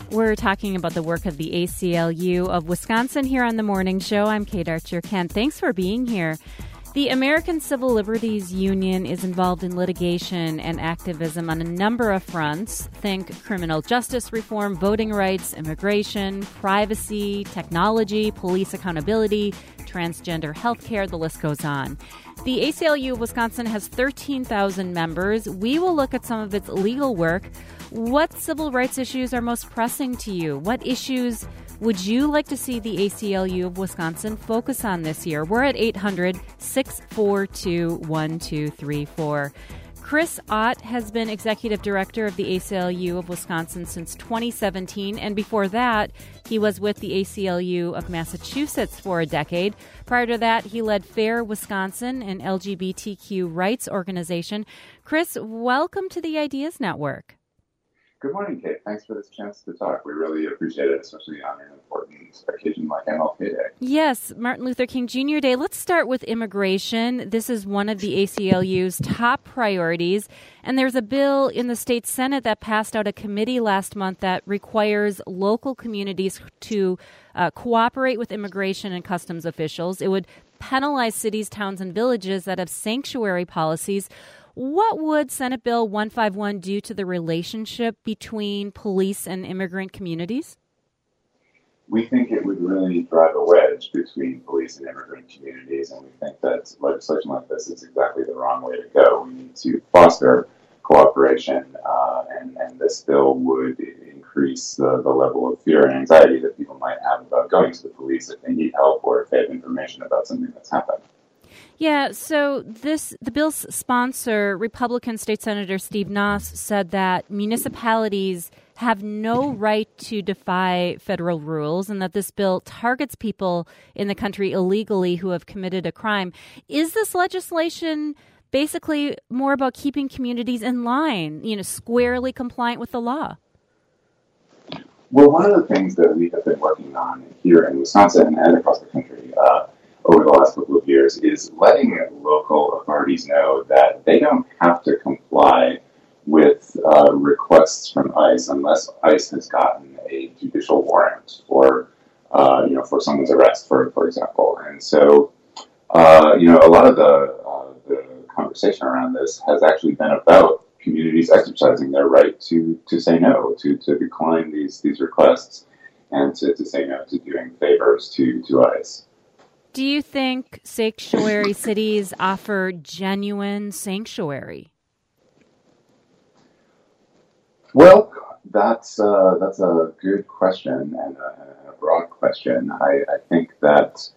We're talking about the work of the ACLU of Wisconsin here on The Morning Show. I'm Kate Archer-Kent. Thanks for being here. The American Civil Liberties Union is involved in litigation and activism on a number of fronts. Think criminal justice reform, voting rights, immigration, privacy, technology, police accountability, transgender health care, the list goes on. The ACLU of Wisconsin has 13,000 members. We will look at some of its legal work. What civil rights issues are most pressing to you? What issues would you like to see the ACLU of Wisconsin focus on this year? We're at 800-642-1234. Chris Ott has been executive director of the ACLU of Wisconsin since 2017, and before that, he was with the ACLU of Massachusetts for a decade. Prior to that, he led FAIR Wisconsin, an LGBTQ rights organization. Chris, welcome to the Ideas Network. Good morning, Kate. Thanks for this chance to talk. We really appreciate it, especially on an important occasion like MLK Day. Yes, Martin Luther King Jr. Day. Let's start with immigration. This is one of the ACLU's top priorities. And there's a bill in the state Senate that passed out a committee last month that requires local communities to cooperate with immigration and customs officials. It would penalize cities, towns, and villages that have sanctuary policies. What would Senate Bill 151 do to the relationship between police and immigrant communities? We think it would really drive a wedge between police and immigrant communities, and we think that legislation like this is exactly the wrong way to go. We need to foster cooperation, and this bill would increase the level of fear and anxiety that people might have about going to the police if they need help or if they have information about something that's happened. Yeah, so the bill's sponsor, Republican State Senator Steve Noss, said that municipalities have no right to defy federal rules and that this bill targets people in the country illegally who have committed a crime. Is this legislation basically more about keeping communities in line, squarely compliant with the law? Well, one of the things that we have been working on here in Wisconsin and across the country over the last couple of years is letting local authorities know that they don't have to comply with requests from ICE unless ICE has gotten a judicial warrant for someone's arrest, for example. And so, a lot of the conversation around this has actually been about communities exercising their right to say no, to decline these requests, and to say no to doing favors to ICE. Do you think sanctuary cities offer genuine sanctuary? Well, that's a good question and a broad question. I think that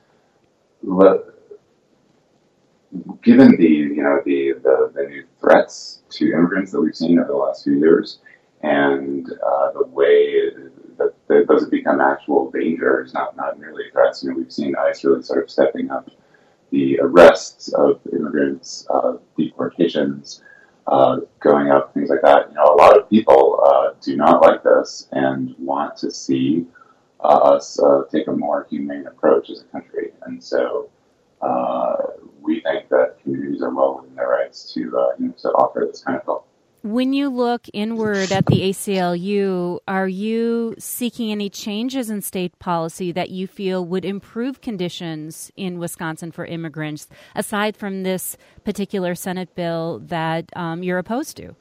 given the new threats to immigrants that we've seen over the last few years, and the way that those have become actual dangers, not merely threats. We've seen ICE really sort of stepping up the arrests of immigrants, deportations, going up, things like that. A lot of people do not like this and want to see us take a more humane approach as a country. And so we think that communities are well within their rights to offer this kind of help. When you look inward at the ACLU, are you seeking any changes in state policy that you feel would improve conditions in Wisconsin for immigrants, aside from this particular Senate bill that you're opposed to?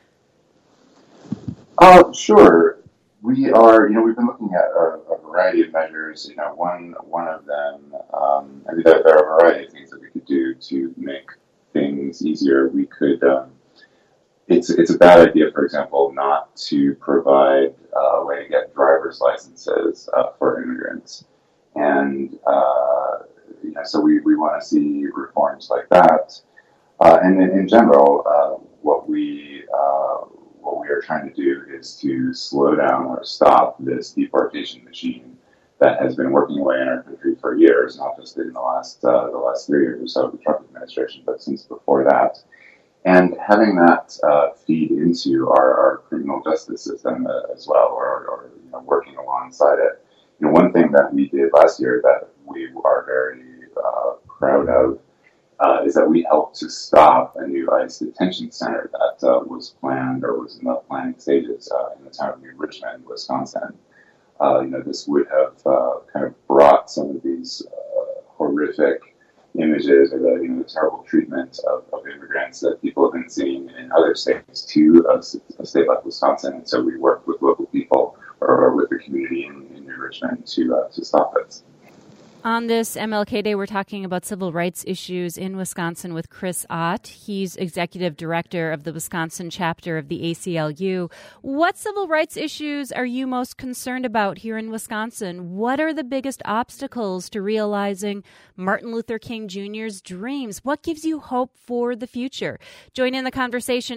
Sure. We are, we've been looking at a variety of measures. One of them, there are a variety of things that we could do to make things easier. We could... It's a bad idea, for example, not to provide a way to get driver's licenses for immigrants, and so we want to see reforms like that. And in general, what we are trying to do is to slow down or stop this deportation machine that has been working away in our country for years, not just in the last 3 years or so of the Trump administration, but since before that. And having that feed into our criminal justice system as well, or working alongside it. One thing that we did last year that we are very proud of is that we helped to stop a new ICE detention center that was planned or was in the planning stages in the town of New Richmond, Wisconsin. This would have kind of brought some of these horrific images or the terrible treatment of immigrants that people have been seeing in other states to a state like Wisconsin. And so we worked with local people or with the community in New Richmond to stop this. On this MLK Day, we're talking about civil rights issues in Wisconsin with Chris Ott. He's executive director of the Wisconsin chapter of the ACLU. What civil rights issues are you most concerned about here in Wisconsin? What are the biggest obstacles to realizing Martin Luther King Jr.'s dreams? What gives you hope for the future? Join in the conversation,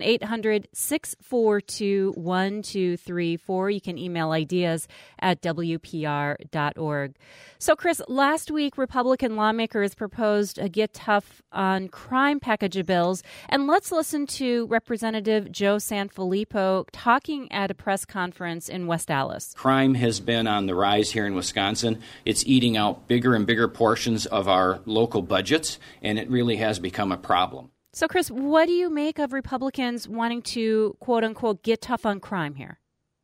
800-642-1234. You can email ideas at WPR.org. So, Chris, last week, Republican lawmakers proposed a Get Tough on Crime package of bills. And let's listen to Representative Joe Sanfilippo talking at a press conference in West Allis. Crime has been on the rise here in Wisconsin. It's eating out bigger and bigger portions of our local budgets, and it really has become a problem. So, Chris, what do you make of Republicans wanting to, quote unquote, get tough on crime here?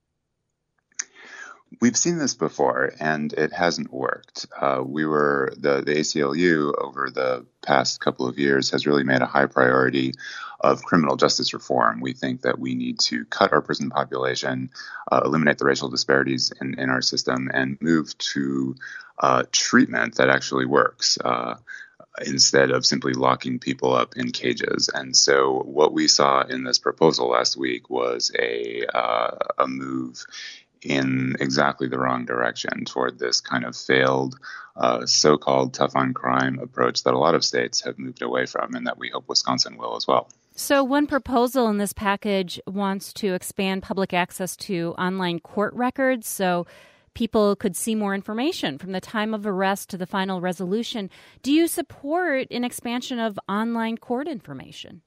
We've seen this before, and it hasn't worked. The ACLU over the past couple of years has really made a high priority of criminal justice reform. We think that we need to cut our prison population, eliminate the racial disparities in our system, and move to treatment that actually works. Instead of simply locking people up in cages. And so what we saw in this proposal last week was a move in exactly the wrong direction toward this kind of failed so-called tough on crime approach that a lot of states have moved away from and that we hope Wisconsin will as well. So one proposal in this package wants to expand public access to online court records so people could see more information from the time of arrest to the final resolution. Do you support an expansion of online court information?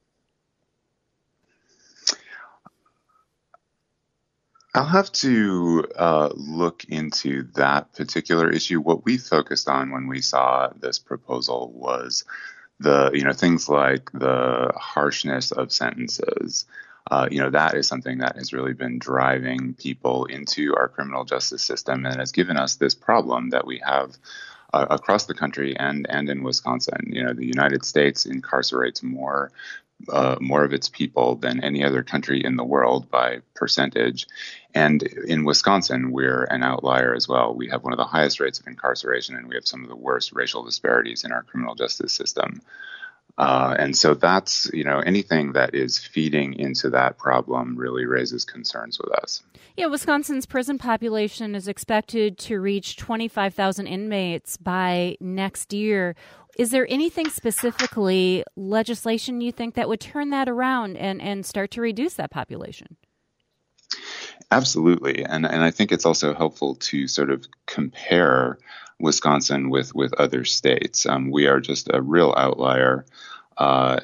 I'll have to look into that particular issue. What we focused on when we saw this proposal was things like the harshness of sentences. That is something that has really been driving people into our criminal justice system and has given us this problem that we have across the country and in Wisconsin. The United States incarcerates more of its people than any other country in the world by percentage. And in Wisconsin, we're an outlier as well. We have one of the highest rates of incarceration, and we have some of the worst racial disparities in our criminal justice system. And so that's, anything that is feeding into that problem really raises concerns with us. Yeah, Wisconsin's prison population is expected to reach 25,000 inmates by next year. Is there anything specifically, legislation you think that would turn that around and start to reduce that population? Absolutely. And I think it's also helpful to sort of compare Wisconsin with other states. We are just a real outlier on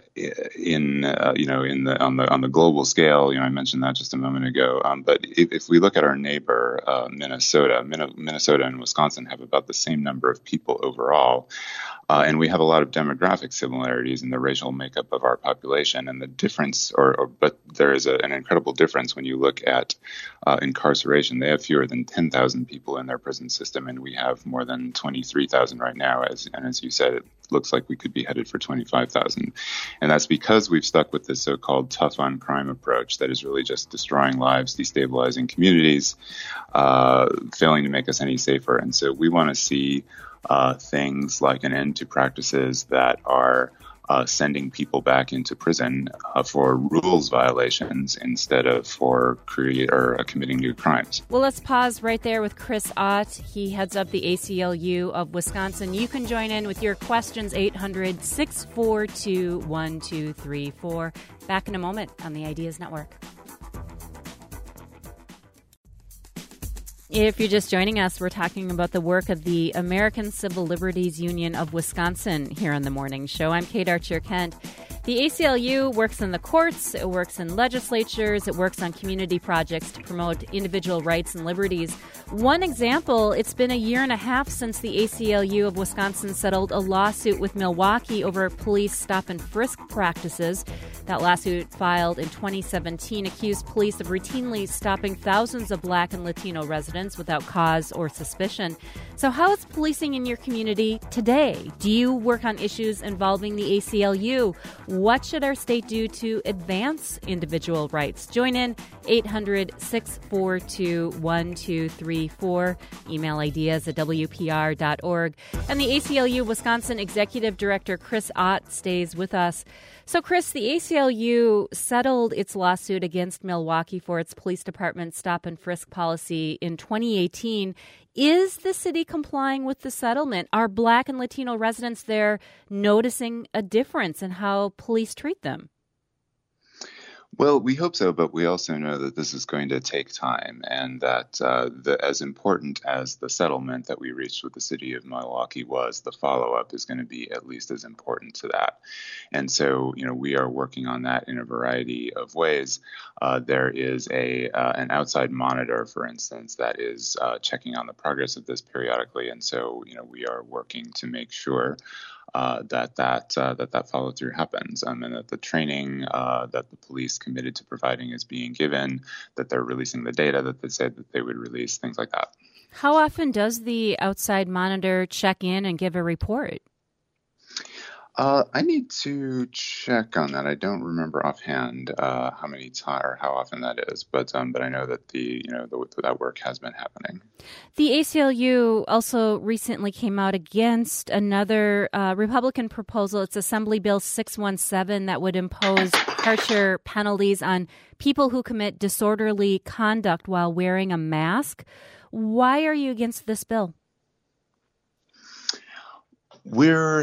the global scale. I mentioned that just a moment ago. But if we look at our neighbor, Minnesota and Wisconsin have about the same number of people overall. And we have a lot of demographic similarities in the racial makeup of our population. And the difference, but there is an incredible difference when you look at incarceration. They have fewer than 10,000 people in their prison system, and we have more than 23,000 right now. As you said, it looks like we could be headed for 25,000. And that's because we've stuck with this so-called tough on crime approach that is really just destroying lives, destabilizing communities, failing to make us any safer. And so we want to see things like an end to practices that are sending people back into prison for rules violations instead of for committing new crimes. Well, let's pause right there with Chris Ott. He heads up the ACLU of Wisconsin. You can join in with your questions, 800-642-1234. Back in a moment on the Ideas Network. If you're just joining us, we're talking about the work of the American Civil Liberties Union of Wisconsin here on The Morning Show. I'm Kate Archer-Kent. The ACLU works in the courts, it works in legislatures, it works on community projects to promote individual rights and liberties. One example, it's been a year and a half since the ACLU of Wisconsin settled a lawsuit with Milwaukee over police stop and frisk practices. That lawsuit, filed in 2017, accused police of routinely stopping thousands of Black and Latino residents without cause or suspicion. So how is policing in your community today? Do you work on issues involving the ACLU? What should our state do to advance individual rights? Join in 800-642-1234. Email ideas at WPR.org. And the ACLU Wisconsin Executive Director Chris Ott stays with us. So, Chris, the ACLU settled its lawsuit against Milwaukee for its police department stop and frisk policy in 2018. Is the city complying with the settlement? Are Black and Latino residents there noticing a difference in how police treat them? Well, we hope so, but we also know that this is going to take time, and that as important as the settlement that we reached with the city of Milwaukee was, the follow-up is going to be at least as important to that. And so, we are working on that in a variety of ways. There is an outside monitor, for instance, that is checking on the progress of this periodically, and so, we are working to make sure that follow through happens, and that the training that the police committed to providing is being given, that they're releasing the data that they said that they would release, things like that. How often does the outside monitor check in and give a report? I need to check on that. I don't remember offhand how many times or how often that is, but I know that that work has been happening. The ACLU also recently came out against another Republican proposal. It's Assembly Bill 617 that would impose harsher penalties on people who commit disorderly conduct while wearing a mask. Why are you against this bill? We're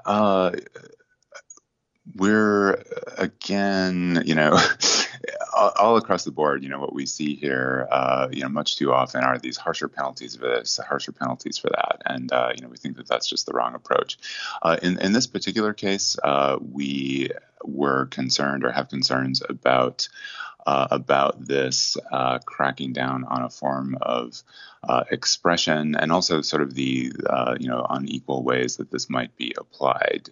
again, all across the board, what we see here, much too often are these harsher penalties for this, harsher penalties for that. And, we think that that's just the wrong approach. In this particular case, we were concerned or have concerns about this cracking down on a form of expression, and also sort of the unequal ways that this might be applied.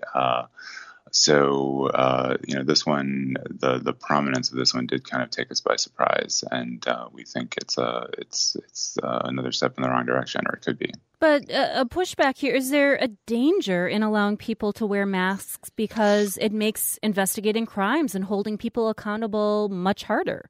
So this one, the prominence of this one did kind of take us by surprise, and we think it's another step in the wrong direction, or it could be. But a pushback here, is there a danger in allowing people to wear masks because it makes investigating crimes and holding people accountable much harder?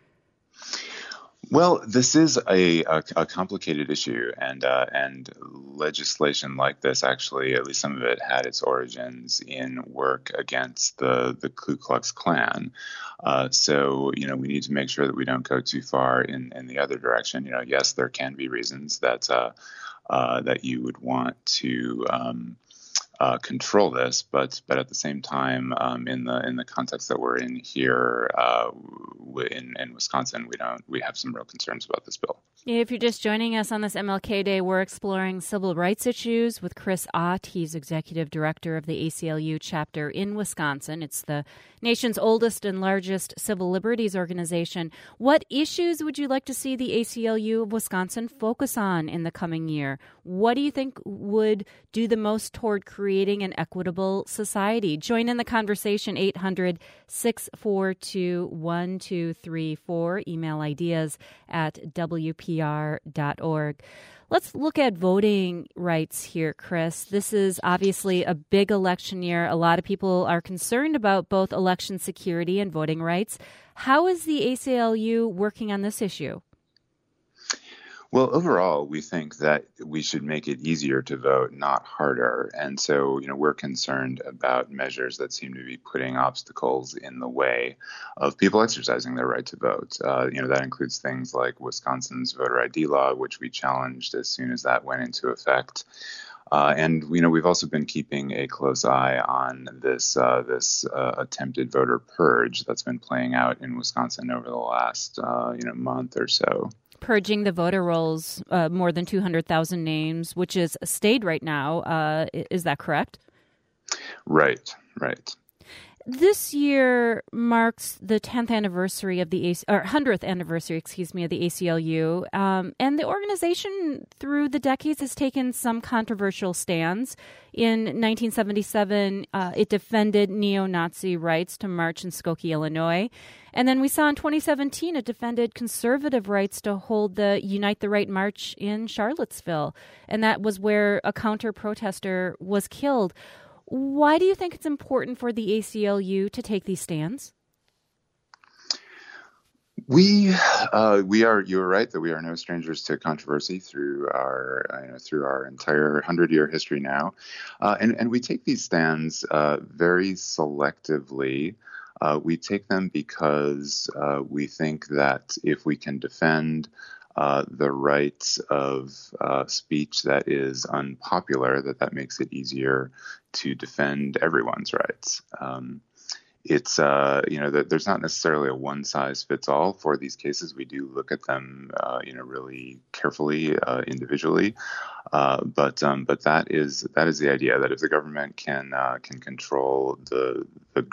Well, this is a complicated issue, and legislation like this, actually, at least some of it, had its origins in work against the Ku Klux Klan. So, we need to make sure that we don't go too far in the other direction. Yes, there can be reasons that you would want to control this, but at the same time, in the context that we're in here, in Wisconsin, we have some real concerns about this bill. If you're just joining us on this MLK Day, we're exploring civil rights issues with Chris Ott. He's executive director of the ACLU chapter in Wisconsin. It's the nation's oldest and largest civil liberties organization. What issues would you like to see the ACLU of Wisconsin focus on in the coming year? What do you think would do the most toward creating an equitable society? Join in the conversation, 800-642-1234. Email ideas at WPR.org. Let's look at voting rights here, Chris. This is obviously a big election year. A lot of people are concerned about both election security and voting rights. How is the ACLU working on this issue? Well, overall, we think that we should make it easier to vote, not harder. And so, we're concerned about measures that seem to be putting obstacles in the way of people exercising their right to vote. That includes things like Wisconsin's voter ID law, which we challenged as soon as that went into effect. And we've also been keeping a close eye on this attempted voter purge that's been playing out in Wisconsin over the last month or so. Purging the voter rolls, more than 200,000 names, which is stayed right now. Is that correct? Right. This year marks the 10th anniversary of the or 100th anniversary, of the ACLU, and the organization through the decades has taken some controversial stands. In 1977, it defended neo-Nazi rights to march in Skokie, Illinois, and then we saw in 2017 it defended conservative rights to hold the Unite the Right march in Charlottesville, and that was where a counter-protester was killed. Why do you think it's important for the ACLU to take these stands? You're right that we are no strangers to controversy through our entire 100-year history now. And we take these stands very selectively. We take them because we think that if we can defend the rights of speech that is unpopular, that makes it easier to defend everyone's rights. It's there's not necessarily a one size fits all for these cases. We do look at them really carefully individually, but that is the idea, that if the government can control the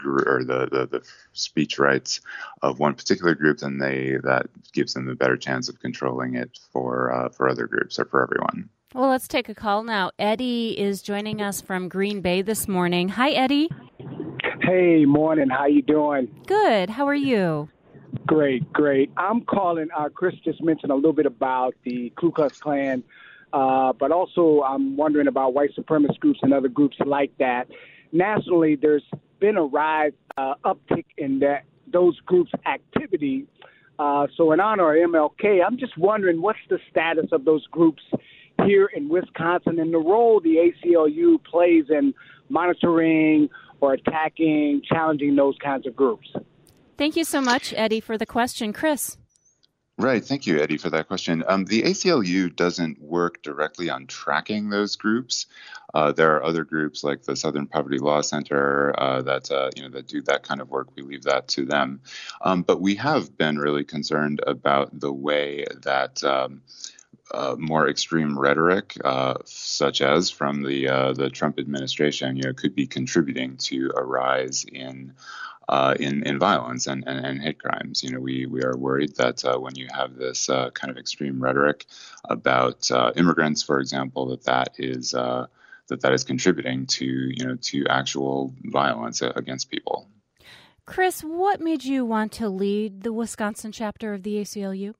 speech rights of one particular group, then that gives them a better chance of controlling it for other groups or for everyone. Well, let's take a call now. Eddie is joining us from Green Bay this morning. Hi, Eddie. Hey, morning. How you doing? Good. How are you? Great. I'm calling. Chris just mentioned a little bit about the Ku Klux Klan, but also I'm wondering about white supremacist groups and other groups like that. Nationally, there's been a rise, uptick in those groups' activity. So in honor of MLK, I'm just wondering what's the status of those groups here in Wisconsin and the role the ACLU plays in monitoring or attacking, challenging those kinds of groups. Thank you so much, Eddie, for the question. Chris? Right. Thank you, Eddie, for that question. The ACLU doesn't work directly on tracking those groups. There are other groups like the Southern Poverty Law Center that do that kind of work. We leave that to them. But we have been really concerned about the way that more extreme rhetoric, such as from the Trump administration, could be contributing to a rise in violence and hate crimes. We are worried that when you have this kind of extreme rhetoric about immigrants, for example, that is contributing to actual violence against people. Chris, what made you want to lead the Wisconsin chapter of the ACLU?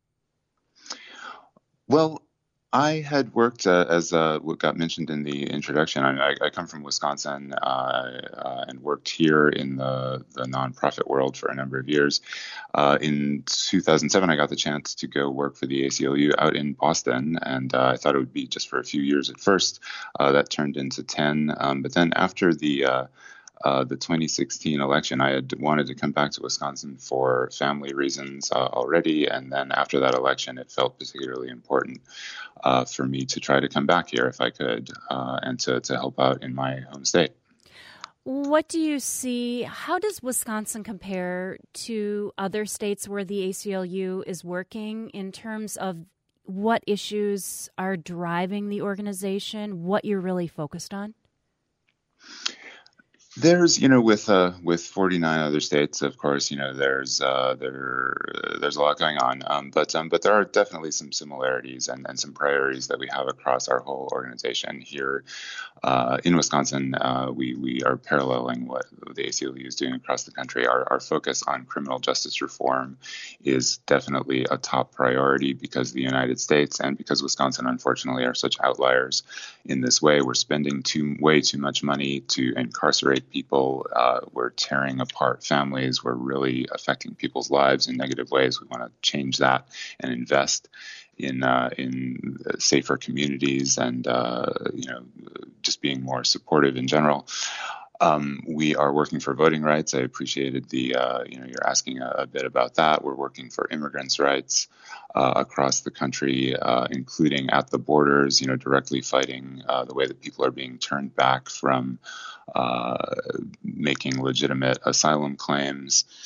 Well, I had worked as what got mentioned in the introduction. I come from Wisconsin and worked here in the nonprofit world for a number of years. In 2007, I got the chance to go work for the ACLU out in Boston, and I thought it would be just for a few years at first. That turned into 10. But then after the 2016 election, I had wanted to come back to Wisconsin for family reasons already. And then after that election, it felt particularly important for me to try to come back here if I could and to help out in my home state. What do you see? How does Wisconsin compare to other states where the ACLU is working in terms of what issues are driving the organization, what you're really focused on? There's, with 49 other states, of course, there's a lot going on. But there are definitely some similarities and some priorities that we have across our whole organization here in Wisconsin. We are paralleling what the ACLU is doing across the country. Our focus on criminal justice reform is definitely a top priority because the United States and because Wisconsin, unfortunately, are such outliers in this way. We're spending way too much money to incarcerate people. We're tearing apart families. We're really affecting people's lives in negative ways. We want to change that and invest in safer communities and just being more supportive in general. We are working for voting rights. I appreciated you're asking a bit about that. We're working for immigrants' rights across the country, including at the borders, directly fighting the way that people are being turned back from making legitimate asylum claims.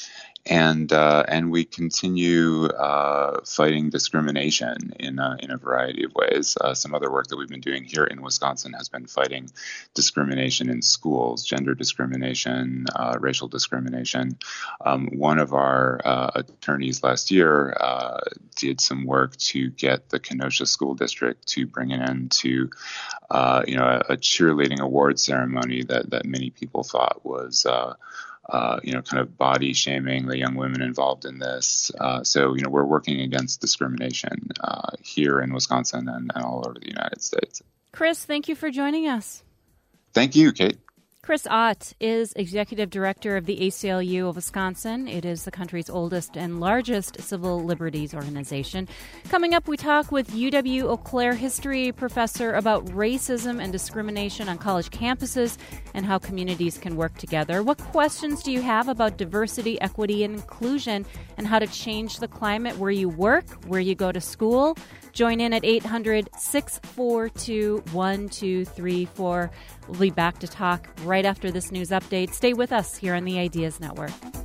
And we continue fighting discrimination in a variety of ways. Some other work that we've been doing here in Wisconsin has been fighting discrimination in schools, gender discrimination, racial discrimination. One of our attorneys last year did some work to get the Kenosha School District to bring an end to a cheerleading award ceremony that many people thought was kind of body shaming the young women involved in this. So we're working against discrimination here in Wisconsin and all over the United States. Chris, thank you for joining us. Thank you, Kate. Chris Ott is Executive Director of the ACLU of Wisconsin. It is the country's oldest and largest civil liberties organization. Coming up, we talk with UW-Eau Claire history professor about racism and discrimination on college campuses and how communities can work together. What questions do you have about diversity, equity, and inclusion, and how to change the climate where you work, where you go to school? Join in at 800-642-1234. We'll be back to talk right after this news update. Stay with us here on the Ideas Network.